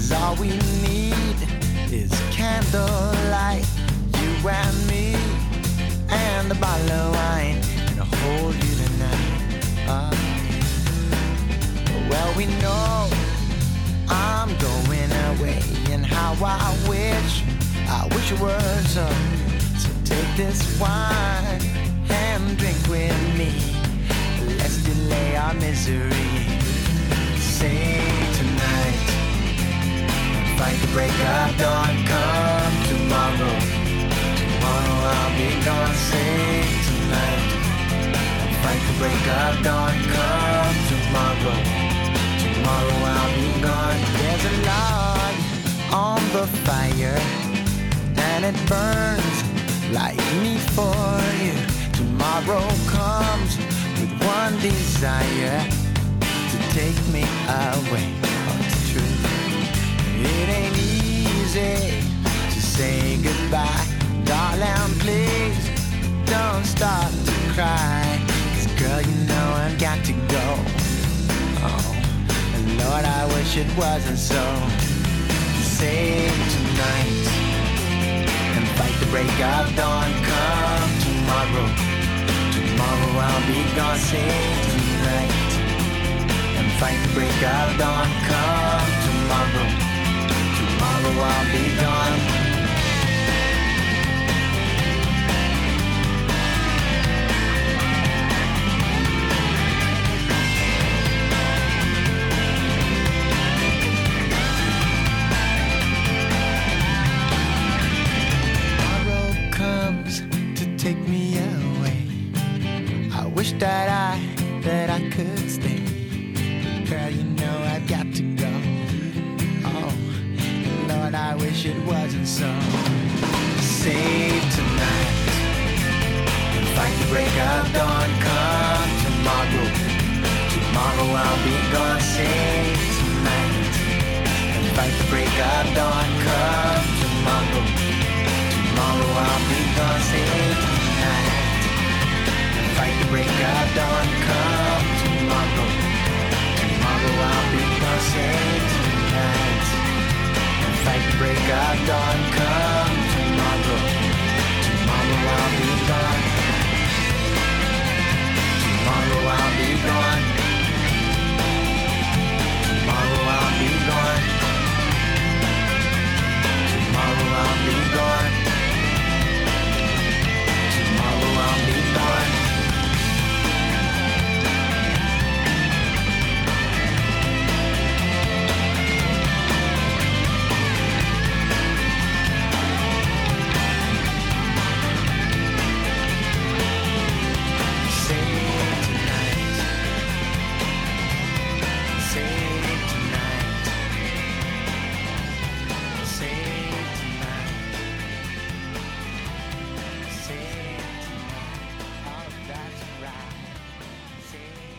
all we need is candlelight, you and me, and a bottle of wine, and I'll hold you tonight. Well, we know I'm going away, and how I wish it were so. So take this wine and drink with me. Let's delay our misery. Say tonight, fight the break of dawn. Come tomorrow, tomorrow I'll be gone. Say tonight, fight the break of dawn. Come tomorrow, tomorrow I'll be gone. There's a log on the fire, and it burns like me for you. Tomorrow comes with one desire, to take me away. Oh, it's true. It ain't easy to say goodbye. Darling, please don't start to cry, 'cause girl, you know I've got to go. Oh, and Lord, I wish it wasn't so. Save tonight and fight the break of dawn. Come tomorrow, tomorrow I'll be gone. Save tonight and fight the break of dawn. Come tomorrow, tomorrow I'll be gone. Take me away. I wish that I could stay. Girl, you know I've got to go. Oh, Lord, I wish it wasn't so. Save tonight and fight the break of dawn. Come tomorrow, tomorrow I'll be gone. Save tonight and fight the break of dawn. Come tomorrow, tomorrow I'll be gone. Save tonight and fight the break of dawn. Come tomorrow, tomorrow I'll be gone. Save tonight and fight the break of dawn. Come